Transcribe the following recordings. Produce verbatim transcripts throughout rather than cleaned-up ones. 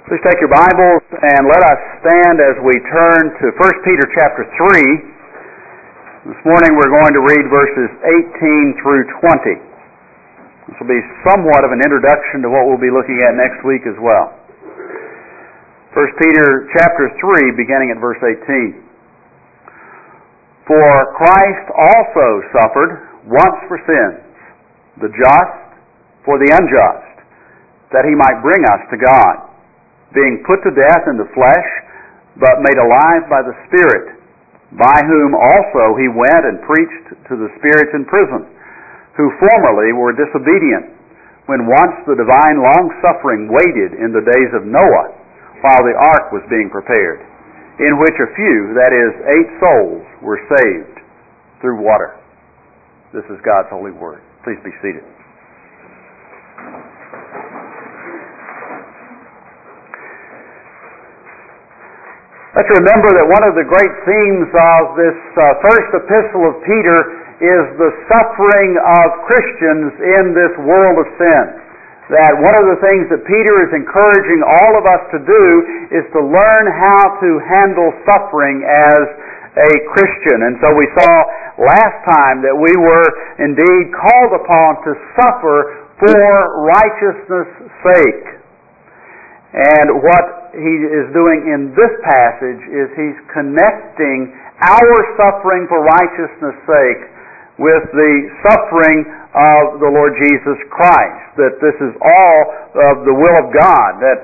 Please take your Bibles and let us stand as we turn to First Peter chapter three. This morning we're going to read verses eighteen through twenty. This will be somewhat of an introduction to what we'll be looking at next week as well. First Peter chapter three, beginning at verse eighteen. For Christ also suffered once for sins, the just for the unjust, that he might bring us to God, being put to death in the flesh, but made alive by the Spirit, by whom also he went and preached to the spirits in prison, who formerly were disobedient, when once the divine long-suffering waited in the days of Noah, while the ark was being prepared, in which a few, that is, eight souls, were saved through water. This is God's holy word. Please be seated. Let's remember that one of the great themes of this uh, first epistle of Peter is the suffering of Christians in this world of sin. That one of the things that Peter is encouraging all of us to do is to learn how to handle suffering as a Christian. And so we saw last time that we were indeed called upon to suffer for righteousness' sake. And what he is doing in this passage is he's connecting our suffering for righteousness' sake with the suffering of the Lord Jesus Christ. That this is all of the will of God. That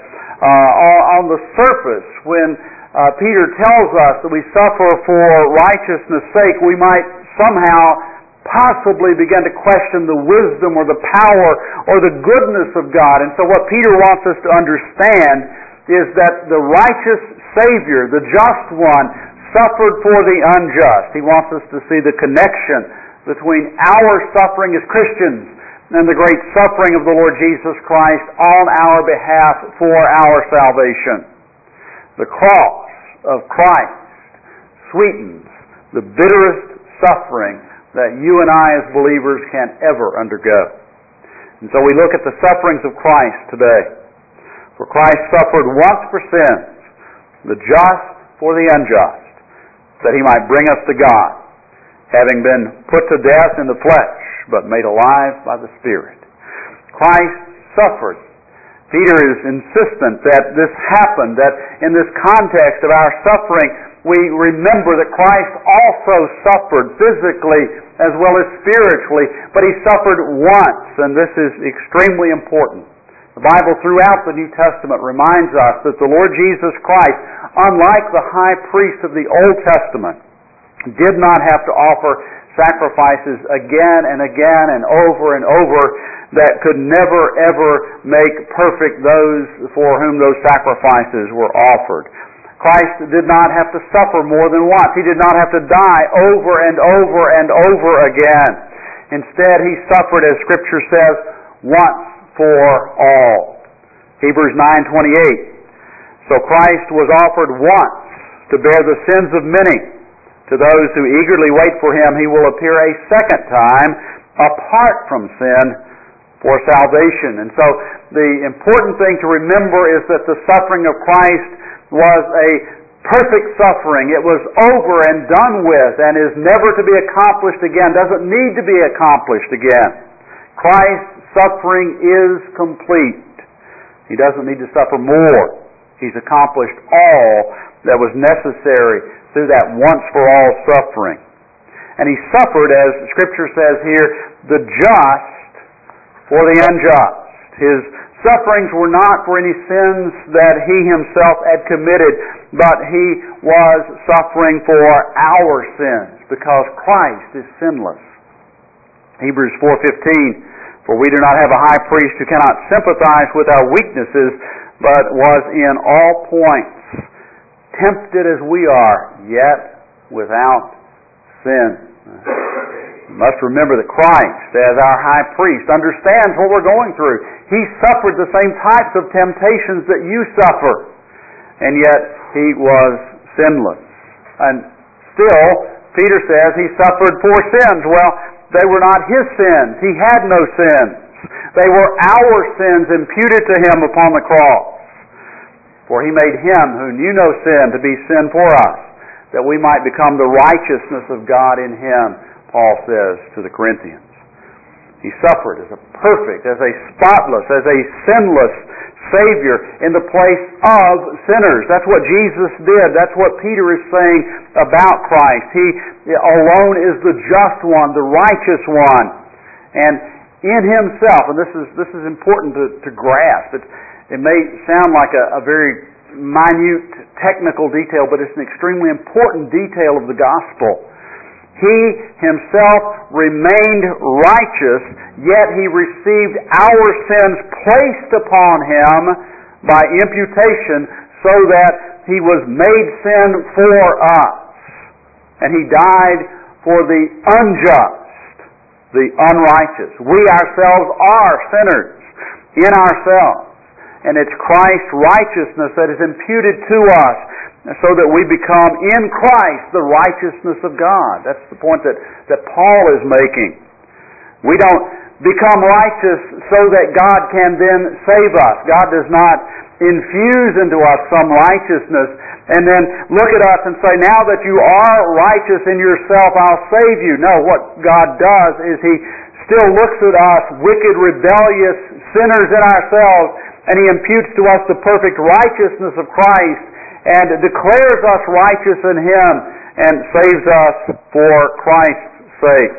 uh, on the surface, when uh, Peter tells us that we suffer for righteousness' sake, we might somehow possibly begin to question the wisdom or the power or the goodness of God. And so what Peter wants us to understand is that the righteous Savior, the just one, suffered for the unjust. He wants us to see the connection between our suffering as Christians and the great suffering of the Lord Jesus Christ on our behalf for our salvation. The cross of Christ sweetens the bitterest suffering that you and I as believers can ever undergo. And so we look at the sufferings of Christ today. For Christ suffered once for sins, the just for the unjust, that he might bring us to God, having been put to death in the flesh, but made alive by the Spirit. Christ suffered. Peter is insistent that this happened, that in this context of our suffering, we remember that Christ also suffered physically as well as spiritually, but he suffered once, and this is extremely important. The Bible throughout the New Testament reminds us that the Lord Jesus Christ, unlike the high priest of the Old Testament, did not have to offer sacrifices again and again and over and over that could never ever make perfect those for whom those sacrifices were offered. Christ did not have to suffer more than once. He did not have to die over and over and over again. Instead, he suffered, as Scripture says, once for all. Hebrews nine twenty-eight. So Christ was offered once to bear the sins of many. To those who eagerly wait for him, he will appear a second time apart from sin for salvation. And so the important thing to remember is that the suffering of Christ was a perfect suffering. It was over and done with and is never to be accomplished again, doesn't need to be accomplished again. Christ's suffering is complete. He doesn't need to suffer more. He's accomplished all that was necessary through that once-for-all suffering. And he suffered, as Scripture says here, the just for the unjust. His sufferings were not for any sins that he himself had committed, but he was suffering for our sins because Christ is sinless. Hebrews four fifteen, for we do not have a high priest who cannot sympathize with our weaknesses, but was in all points tempted as we are, yet without sin. You must remember that Christ, as our high priest, understands what we're going through. He suffered the same types of temptations that you suffer, and yet he was sinless. And still, Peter says he suffered for sins. Well, they were not his sins. He had no sins. They were our sins imputed to him upon the cross. For He made Him who knew no sin to be sin for us, that we might become the righteousness of God in Him, Paul says to the Corinthians. He suffered as a perfect, as a spotless, as a sinless Savior in the place of sinners. That's what Jesus did. That's what Peter is saying about Christ. He alone is the just one, the righteous one. And in Himself, and this is this is important to, to grasp. It, it may sound like a, a very minute technical detail, but it's an extremely important detail of the gospel. He Himself remained righteous, yet He received our sins placed upon Him by imputation, so that He was made sin for us. And He died for the unjust, the unrighteous. We ourselves are sinners in ourselves. And it's Christ's righteousness that is imputed to us, so that we become in Christ the righteousness of God. That's the point that, that Paul is making. We don't become righteous so that God can then save us. God does not infuse into us some righteousness and then look at us and say, now that you are righteous in yourself, I'll save you. No, what God does is He still looks at us, wicked, rebellious sinners in ourselves, and He imputes to us the perfect righteousness of Christ and declares us righteous in Him and saves us for Christ's sake.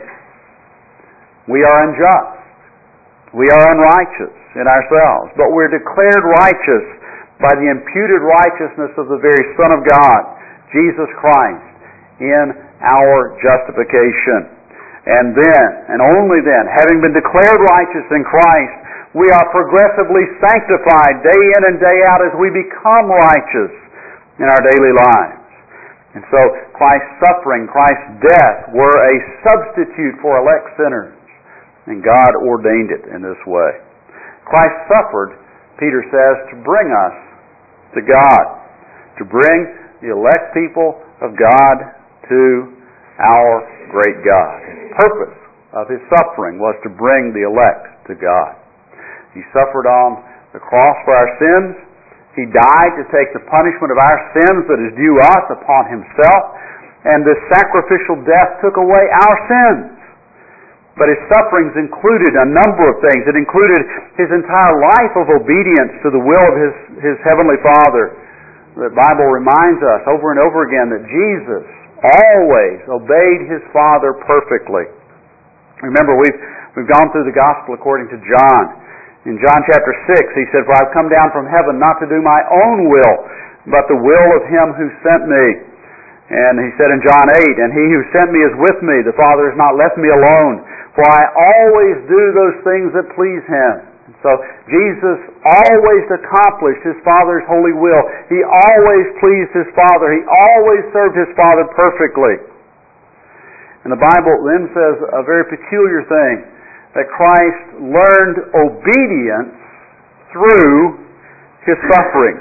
We are unjust. We are unrighteous in ourselves, but we're declared righteous by the imputed righteousness of the very Son of God, Jesus Christ, in our justification. And then, and only then, having been declared righteous in Christ, we are progressively sanctified day in and day out as we become righteous in our daily lives. And so Christ's suffering, Christ's death were a substitute for elect sinners, and God ordained it in this way. Christ suffered, Peter says, to bring us to God, to bring the elect people of God to our great God. The purpose of His suffering was to bring the elect to God. He suffered on the cross for our sins. He died to take the punishment of our sins that is due us upon Himself, and this sacrificial death took away our sins. But His sufferings included a number of things. It included His entire life of obedience to the will of His, His Heavenly Father. The Bible reminds us over and over again that Jesus always obeyed His Father perfectly. Remember, we've, we've gone through the Gospel according to John. In John chapter six, He said, "For I've come down from heaven not to do my own will, but the will of Him who sent me." And He said in John eight, "And He who sent me is with me. The Father has not left me alone, for I always do those things that please Him." And so Jesus always accomplished His Father's holy will. He always pleased His Father. He always served His Father perfectly. And the Bible then says a very peculiar thing, that Christ learned obedience through His suffering.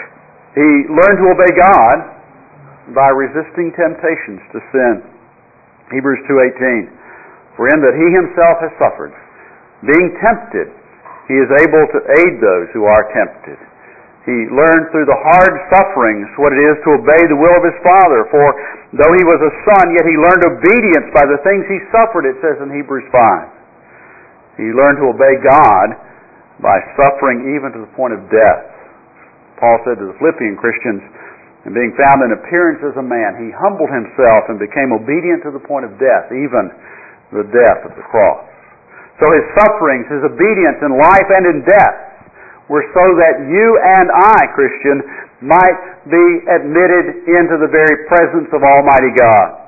He learned to obey God by resisting temptations to sin. Hebrews two eighteen, "For in that He Himself has suffered, being tempted, He is able to aid those who are tempted." He learned through the hard sufferings what it is to obey the will of His Father. For though He was a Son, yet He learned obedience by the things He suffered, it says in Hebrews five. He learned to obey God by suffering even to the point of death. Paul said to the Philippian Christians, "And being found in appearance as a man, He humbled Himself and became obedient to the point of death, even the death of the cross." So His sufferings, His obedience in life and in death, were so that you and I, Christian, might be admitted into the very presence of Almighty God.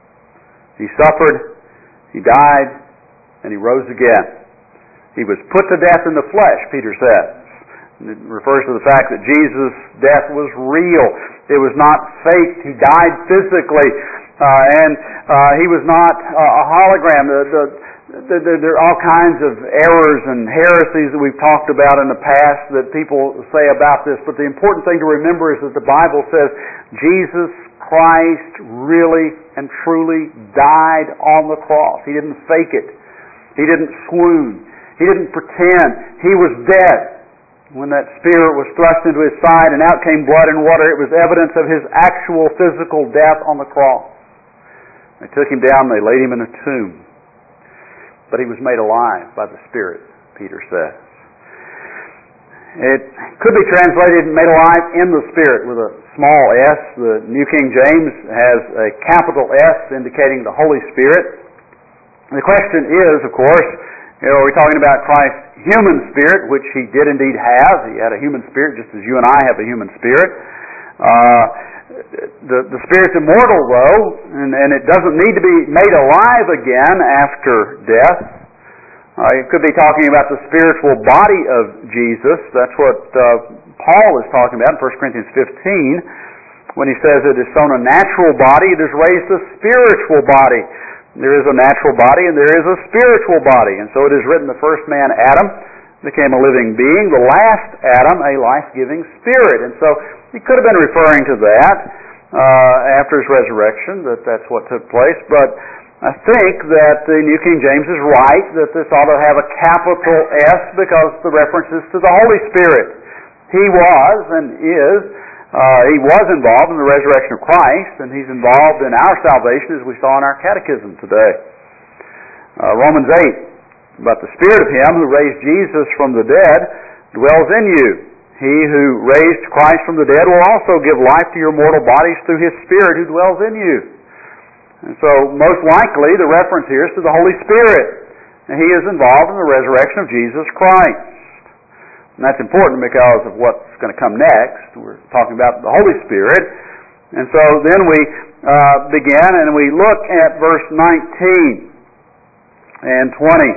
He suffered, He died, and He rose again. He was put to death in the flesh, Peter says. It refers to the fact that Jesus' death was real. It was not faked. He died physically, uh, and uh, He was not uh, a hologram. The, the, the, the, there are all kinds of errors and heresies that we've talked about in the past that people say about this, but the important thing to remember is that the Bible says Jesus Christ really and truly died on the cross. He didn't fake it. He didn't swoon. He didn't pretend. He was dead. when that spear was thrust into his side and out came blood and water, it was evidence of his actual physical death on the cross. They took him down, they laid him in a tomb. But he was made alive by the Spirit, Peter says. It could be translated made alive in the Spirit with a small s. The New King James has a capital S indicating the Holy Spirit. The question is, of course, you know, are we talking about Christ's human spirit, which he did indeed have? He had a human spirit just as you and I have a human spirit. Uh, the, the Spirit's immortal, though, and, and it doesn't need to be made alive again after death. Uh, it could be talking about the spiritual body of Jesus. That's what uh, Paul is talking about in First Corinthians fifteen when he says it is sown a natural body, it is raised a spiritual body. There is a natural body and there is a spiritual body. And so it is written, the first man, Adam, became a living being. The last Adam, a life-giving spirit. And so he could have been referring to that uh, after his resurrection, that that's what took place. But I think that the New King James is right, that this ought to have a capital S because the reference is to the Holy Spirit. He was and is Uh, he was involved in the resurrection of Christ, and he's involved in our salvation, as we saw in our catechism today. Uh, Romans eight, but the Spirit of him who raised Jesus from the dead dwells in you. He who raised Christ from the dead will also give life to your mortal bodies through his Spirit who dwells in you. And so, most likely, the reference here is to the Holy Spirit. And he is involved in the resurrection of Jesus Christ. And that's important because of what's going to come next. We're talking about the Holy Spirit. And so then we uh, begin and we look at verse nineteen and twenty.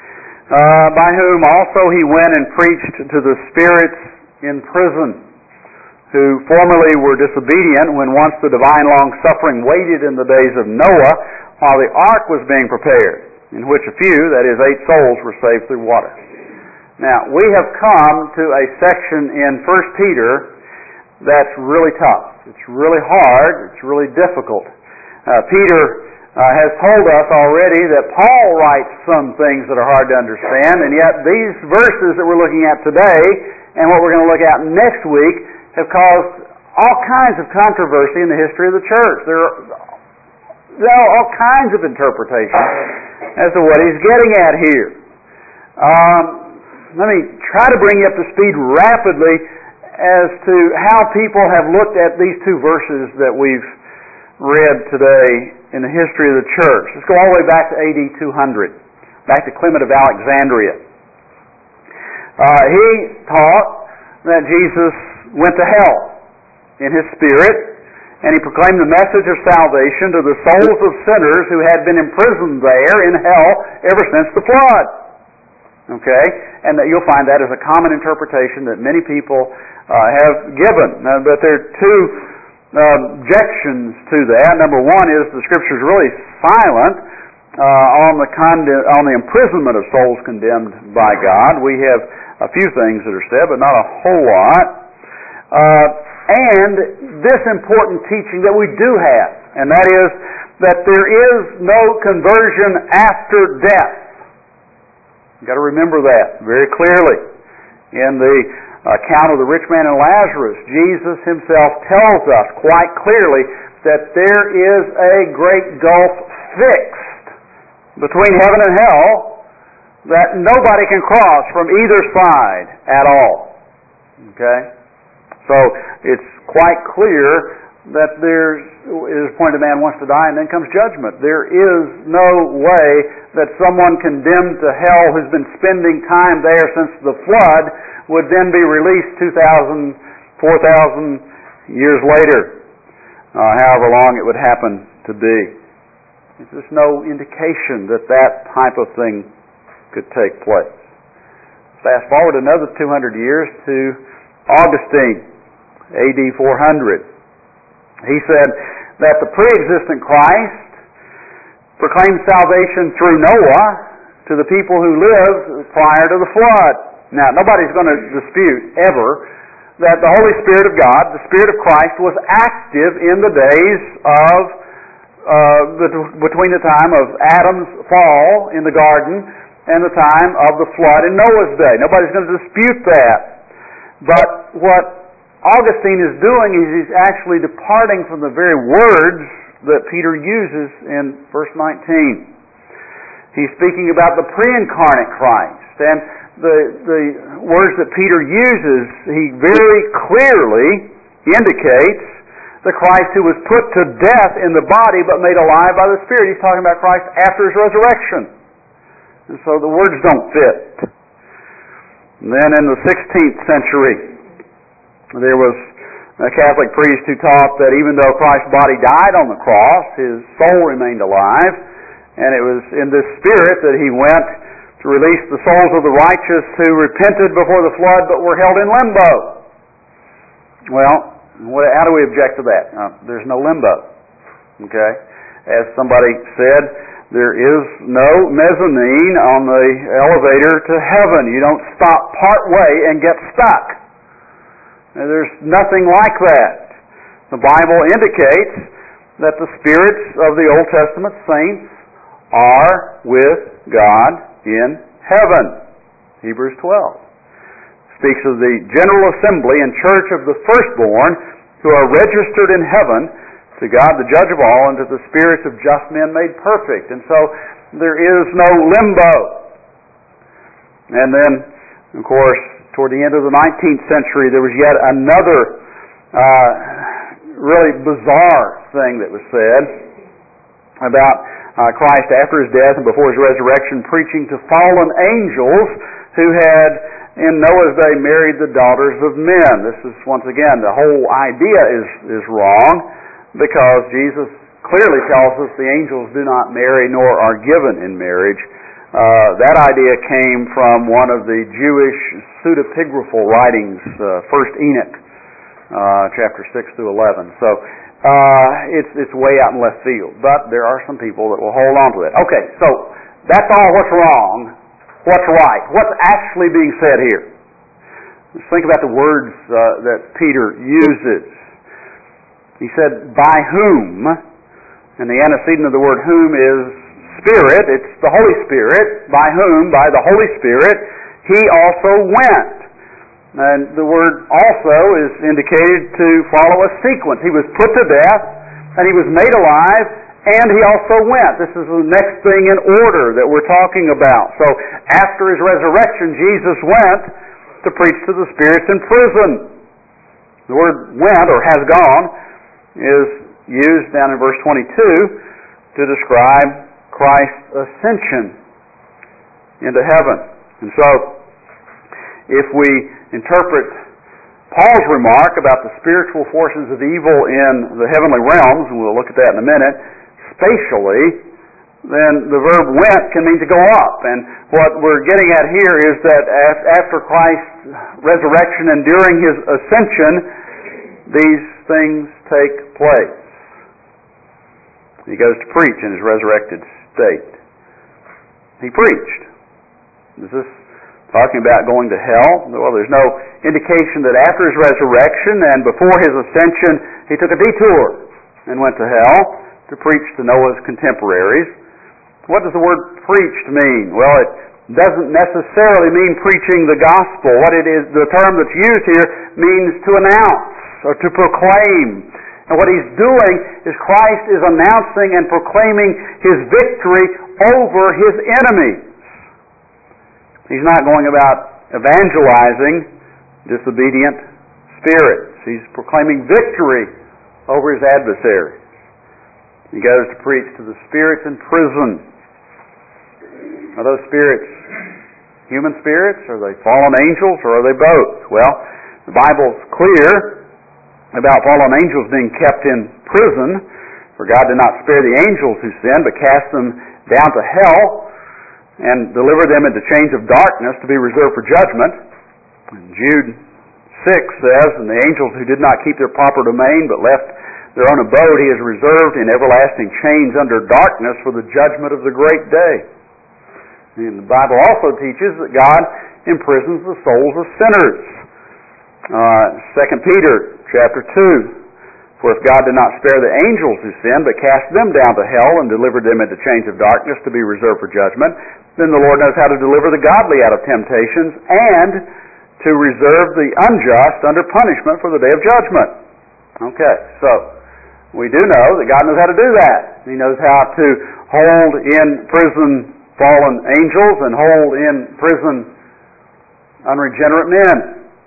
Uh, by whom also he went and preached to the spirits in prison, who formerly were disobedient when once the divine long-suffering waited in the days of Noah while the ark was being prepared, in which a few, that is, eight souls, were saved through water. Now, we have come to a section in First Peter that's really tough. It's really hard. It's really difficult. Uh, Peter uh, has told us already that Paul writes some things that are hard to understand, and yet these verses that we're looking at today and what we're going to look at next week have caused all kinds of controversy in the history of the church. There are, there are all kinds of interpretations as to what he's getting at here. Um, Let me try to bring you up to speed rapidly as to how people have looked at these two verses that we've read today in the history of the church. Let's go all the way back to A D two hundred, back to Clement of Alexandria. Uh, he taught that Jesus went to hell in his spirit, and he proclaimed the message of salvation to the souls of sinners who had been imprisoned there in hell ever since the flood. Okay? And that you'll find that as a common interpretation that many people uh, have given. Uh, but there are two uh, objections to that. Number one is the Scripture is really silent uh, on the con- on the imprisonment of souls condemned by God. We have a few things that are said, but not a whole lot. Uh, and this important teaching that we do have, and that is that there is no conversion after death. You've got to remember that very clearly. In the account of the rich man and Lazarus, Jesus himself tells us quite clearly that there is a great gulf fixed between heaven and hell that nobody can cross from either side at all. Okay? So it's quite clear that there is a point a man wants to die and then comes judgment. There is no way that someone condemned to hell who's been spending time there since the flood would then be released two thousand, four thousand years later, uh, however long it would happen to be. There's just no indication that that type of thing could take place. Fast forward another two hundred years to Augustine, A D four hundred. He said that the pre-existent Christ proclaimed salvation through Noah to the people who lived prior to the flood. Now, nobody's going to dispute ever that the Holy Spirit of God, the Spirit of Christ, was active in the days of uh, between the time of Adam's fall in the garden and the time of the flood in Noah's day. Nobody's going to dispute that. But what Augustine is doing is he's actually departing from the very words that Peter uses in verse nineteen. He's speaking about the pre-incarnate Christ. And the, the words that Peter uses, he very clearly indicates the Christ who was put to death in the body but made alive by the Spirit. He's talking about Christ after His resurrection. And so the words don't fit. And then in the sixteenth century, there was a Catholic priest who taught that even though Christ's body died on the cross, His soul remained alive, and it was in this Spirit that He went to release the souls of the righteous who repented before the flood but were held in limbo. Well, What, how do we object to that? Uh, there's no limbo. Okay? As somebody said, there is no mezzanine on the elevator to heaven. You don't stop part way and get stuck. And there's nothing like that. The Bible indicates that the spirits of the Old Testament saints are with God in heaven. Hebrews twelve. Speaks of the general assembly and church of the firstborn who are registered in heaven to God the judge of all and to the spirits of just men made perfect. And so there is no limbo. And then, of course, toward the end of the nineteenth century, there was yet another uh, really bizarre thing that was said about uh, Christ after His death and before His resurrection, preaching to fallen angels who had in Noah's day married the daughters of men. This is, once again, the whole idea is, is wrong, because Jesus clearly tells us the angels do not marry nor are given in marriage. Uh, that idea came from one of the Jewish pseudepigraphal writings, uh, First Enoch, uh, chapter six through eleven. So uh, it's, it's way out in left field, but there are some people that will hold on to it. Okay, so that's all what's wrong. What's right? What's actually being said here? Let's think about the words uh, that Peter uses. He said, by whom, and the antecedent of the word whom is Spirit. It's the Holy Spirit, by whom, by the Holy Spirit, He also went. And the word also is indicated to follow a sequence. He was put to death, and He was made alive, and He also went. This is the next thing in order that we're talking about. So after His resurrection, Jesus went to preach to the spirits in prison. The word went, or has gone, is used down in verse twenty-two to describe Christ's ascension into heaven. And so, if we interpret Paul's remark about the spiritual forces of evil in the heavenly realms, and we'll look at that in a minute, spatially, then the verb went can mean to go up. And what we're getting at here is that after Christ's resurrection and during His ascension, these things take place. He goes to preach in His resurrected state. He preached. Is this talking about going to hell? Well, there's no indication that after His resurrection and before His ascension, He took a detour and went to hell to preach to Noah's contemporaries. What does the word preached mean? Well, it doesn't necessarily mean preaching the gospel. What it is, the term that's used here means to announce or to proclaim. And what He's doing is Christ is announcing and proclaiming His victory over His enemies. He's not going about evangelizing disobedient spirits. He's proclaiming victory over His adversaries. He goes to preach to the spirits in prison. Are those spirits human spirits? Are they fallen angels? Or are they both? Well, the Bible's clear about fallen angels being kept in prison. For God did not spare the angels who sinned, but cast them down to hell and deliver them into chains of darkness to be reserved for judgment. And Jude six says, and the angels who did not keep their proper domain but left their own abode He has reserved in everlasting chains under darkness for the judgment of the great day. And the Bible also teaches that God imprisons the souls of sinners. Uh, Second Peter chapter two. For if God did not spare the angels who sinned, but cast them down to hell and delivered them into chains of darkness to be reserved for judgment, then the Lord knows how to deliver the godly out of temptations and to reserve the unjust under punishment for the day of judgment. Okay, so we do know that God knows how to do that. He knows how to hold in prison fallen angels and hold in prison unregenerate men.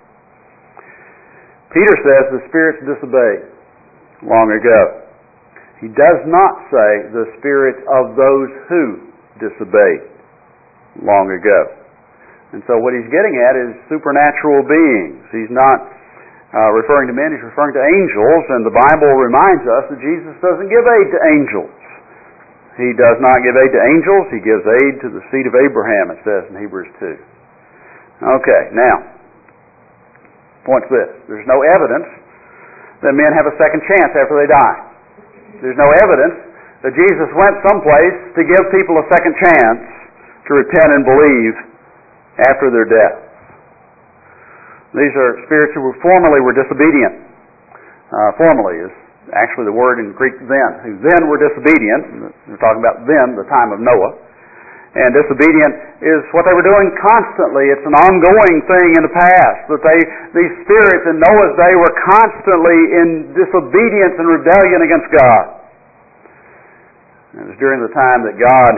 Peter says the spirits disobeyed long ago. He does not say the spirits of those who disobeyed long ago. And so what he's getting at is supernatural beings. He's not uh, referring to men, he's referring to angels, and the Bible reminds us that Jesus doesn't give aid to angels. He does not give aid to angels, he gives aid to the seed of Abraham, it says in Hebrews two. Okay, now, point's this. There's no evidence that men have a second chance after they die. There's no evidence that Jesus went someplace to give people a second chance to repent and believe after their death. These are spirits who were formerly were disobedient. Uh, formerly is actually the word in Greek then, who then were disobedient. We're talking about then, the time of Noah. And disobedient is what they were doing constantly. It's an ongoing thing in the past. That they, these spirits in Noah's day were constantly in disobedience and rebellion against God. It was during the time that God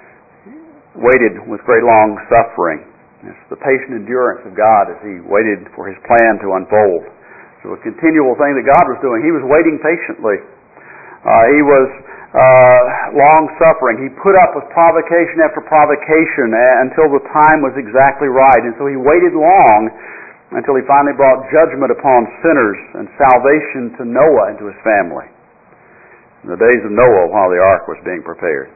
waited with great long suffering. It's the patient endurance of God as He waited for His plan to unfold. So a continual thing that God was doing. He was waiting patiently. Uh, he was uh, long-suffering. He put up with provocation after provocation until the time was exactly right. And so He waited long until He finally brought judgment upon sinners and salvation to Noah and to his family. In the days of Noah while the ark was being prepared.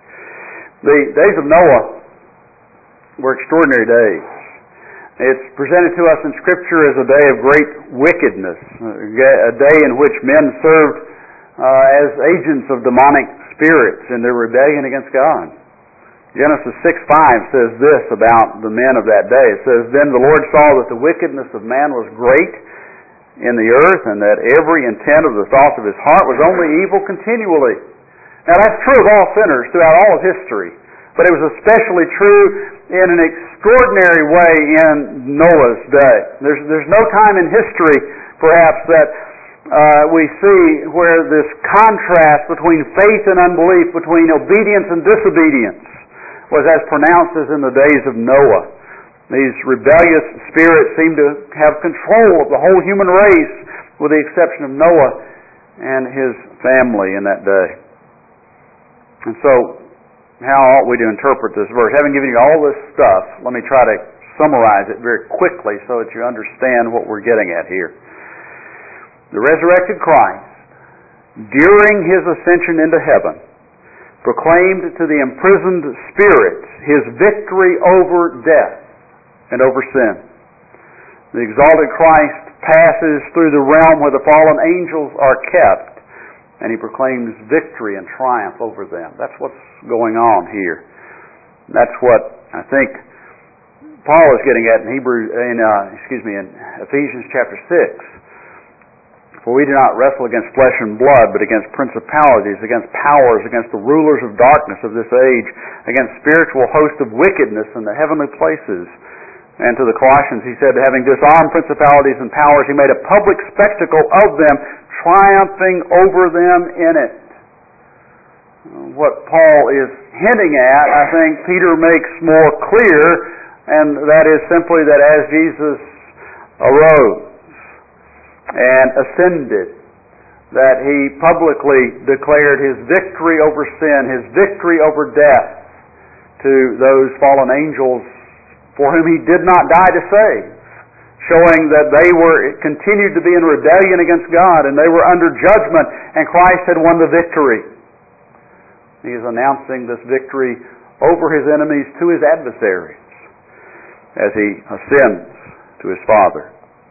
The days of Noah were extraordinary days. It's presented to us in Scripture as a day of great wickedness, a day in which men served uh, as agents of demonic spirits in their rebellion against God. Genesis six five says this about the men of that day. It says, "Then the Lord saw that the wickedness of man was great in the earth, and that every intent of the thoughts of his heart was only evil continually." Now that's true of all sinners throughout all of history, but it was especially true in an extraordinary way in Noah's day. There's, there's no time in history, perhaps, that uh, we see where this contrast between faith and unbelief, between obedience and disobedience, was as pronounced as in the days of Noah. These rebellious spirits seemed to have control of the whole human race, with the exception of Noah and his family in that day. And so, how ought we to interpret this verse? Having given you all this stuff, let me try to summarize it very quickly so that you understand what we're getting at here. The resurrected Christ, during His ascension into heaven, proclaimed to the imprisoned spirits His victory over death and over sin. The exalted Christ passes through the realm where the fallen angels are kept, and He proclaims victory and triumph over them. That's what's going on here. That's what I think Paul is getting at in Hebrew, in uh, excuse me, in Ephesians chapter six. For we do not wrestle against flesh and blood, but against principalities, against powers, against the rulers of darkness of this age, against spiritual hosts of wickedness in the heavenly places. And to the Colossians he said, having disarmed principalities and powers, He made a public spectacle of them, triumphing over them in it. What Paul is hinting at, I think Peter makes more clear, and that is simply that as Jesus arose and ascended, that He publicly declared His victory over sin, His victory over death to those fallen angels for whom He did not die to save, showing that they were continued to be in rebellion against God and they were under judgment, and Christ had won the victory. He is announcing this victory over His enemies to His adversaries as He ascends to His Father.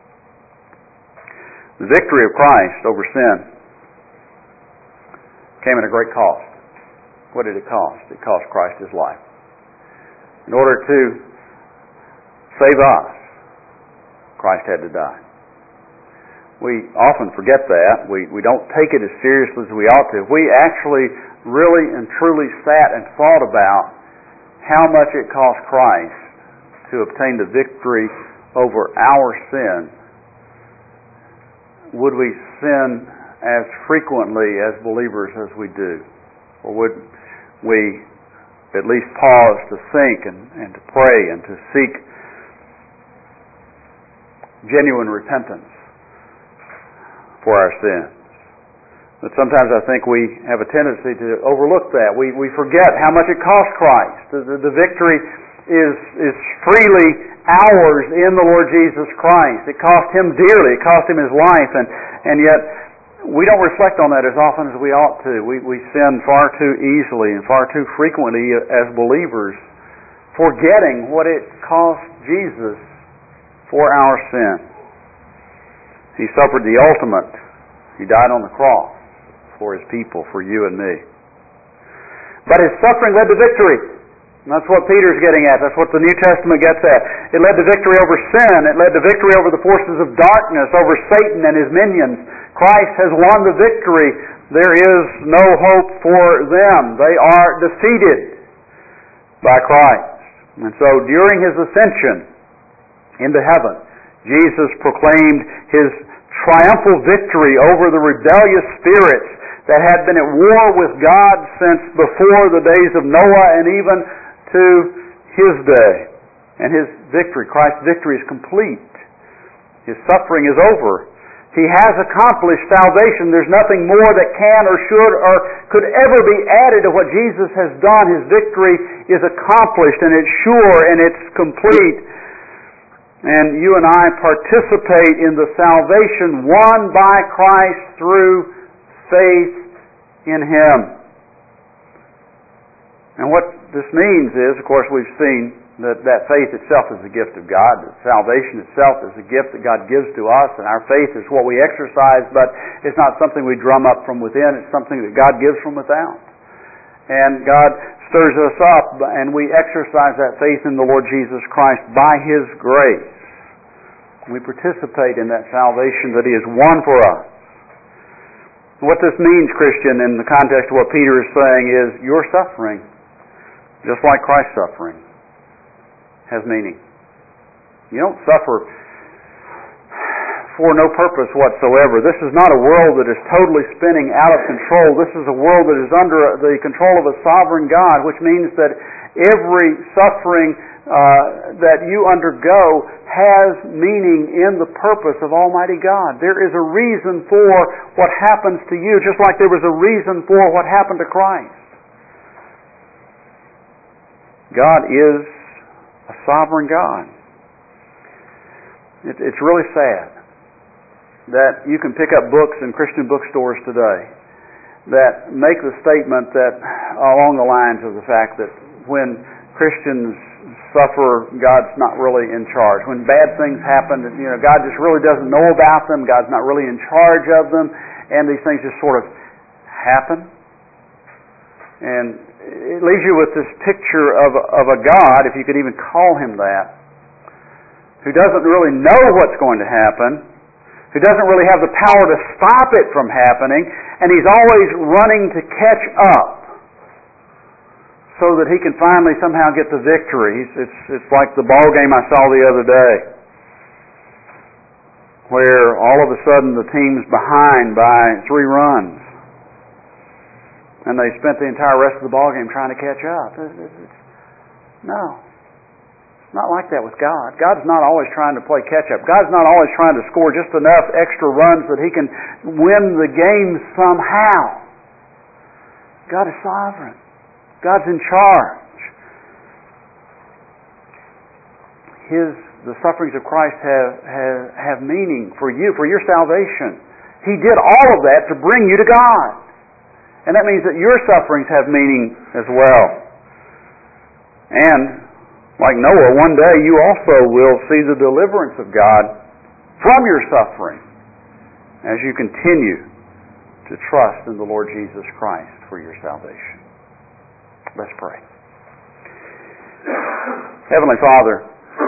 The victory of Christ over sin came at a great cost. What did it cost? It cost Christ His life. In order to save us, Christ had to die. We often forget that. We, we don't take it as seriously as we ought to. We actually really and truly sat and thought about how much it cost Christ to obtain the victory over our sin, would we sin as frequently as believers as we do? Or would we at least pause to think and, and to pray and to seek genuine repentance for our sins? But sometimes I think we have a tendency to overlook that. We we forget how much it cost Christ. The, the, the victory is is freely ours in the Lord Jesus Christ. It cost Him dearly. It cost Him His life, and and yet we don't reflect on that as often as we ought to. We we sin far too easily and far too frequently as believers, forgetting what it cost Jesus for our sin. He suffered the ultimate. He died on the cross for His people, for you and me. But His suffering led to victory. And that's what Peter's getting at. That's what the New Testament gets at. It led to victory over sin. It led to victory over the forces of darkness, over Satan and his minions. Christ has won the victory. There is no hope for them. They are defeated by Christ. And so during His ascension into heaven, Jesus proclaimed His triumphal victory over the rebellious spirits that had been at war with God since before the days of Noah and even to His day. And His victory, Christ's victory, is complete. His suffering is over. He has accomplished salvation. There's nothing more that can or should or could ever be added to what Jesus has done. His victory is accomplished, and it's sure, and it's complete. And you and I participate in the salvation won by Christ through faith in Him. And what this means is, of course, we've seen that that faith itself is a gift of God. That salvation itself is a gift that God gives to us, and our faith is what we exercise, but it's not something we drum up from within. It's something that God gives from without. And God stirs us up, and we exercise that faith in the Lord Jesus Christ by His grace. We participate in that salvation that He has won for us. What this means, Christian, in the context of what Peter is saying, is your suffering, just like Christ's suffering, has meaning. You don't suffer for no purpose whatsoever. This is not a world that is totally spinning out of control. This is a world that is under the control of a sovereign God, which means that every suffering uh, that you undergo has meaning in the purpose of Almighty God. There is a reason for what happens to you, just like there was a reason for what happened to Christ. God is a sovereign God. It, it's really sad that you can pick up books in Christian bookstores today that make the statement that along the lines of the fact that when Christians suffer, God's not really in charge. When bad things happen, you know, God just really doesn't know about them. God's not really in charge of them, and these things just sort of happen. And it leaves you with this picture of of a God, if you could even call Him that, who doesn't really know what's going to happen, who doesn't really have the power to stop it from happening, and He's always running to catch up so that He can finally somehow get the victory. It's, it's like the ball game I saw the other day, where all of a sudden the team's behind by three runs, and they spent the entire rest of the ball game trying to catch up. It's, it's, no. It's not like that with God. God's not always trying to play catch-up. God's not always trying to score just enough extra runs that He can win the game somehow. God is sovereign. God's in charge. His the sufferings of Christ have, have, have meaning for you, for your salvation. He did all of that to bring you to God. And that means that your sufferings have meaning as well. And, like Noah, one day you also will see the deliverance of God from your suffering as you continue to trust in the Lord Jesus Christ for your salvation. Let's pray. Heavenly Father,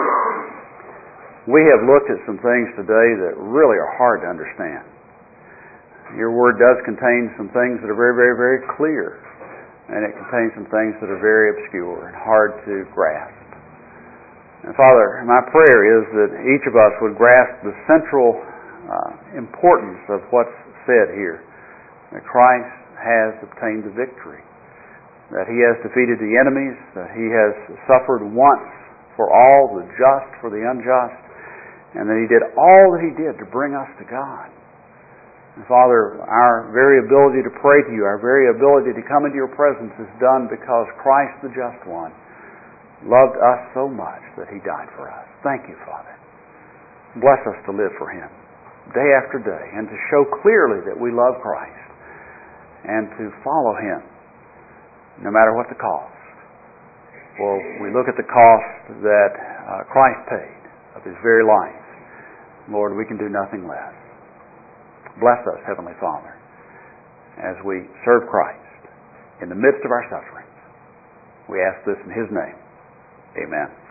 we have looked at some things today that really are hard to understand. Your Word does contain some things that are very, very, very clear, and it contains some things that are very obscure and hard to grasp. And Father, my prayer is that each of us would grasp the central uh, importance of what's said here, that Christ has obtained the victory, that He has defeated the enemies, that He has suffered once for all, the just for the unjust, and that He did all that He did to bring us to God. And Father, our very ability to pray to You, our very ability to come into Your presence is done because Christ, the just one, loved us so much that He died for us. Thank You, Father. Bless us to live for Him day after day and to show clearly that we love Christ and to follow Him no matter what the cost. For we look at the cost that uh, Christ paid of His very life. Lord, we can do nothing less. Bless us, Heavenly Father, as we serve Christ in the midst of our sufferings. We ask this in His name. Amen.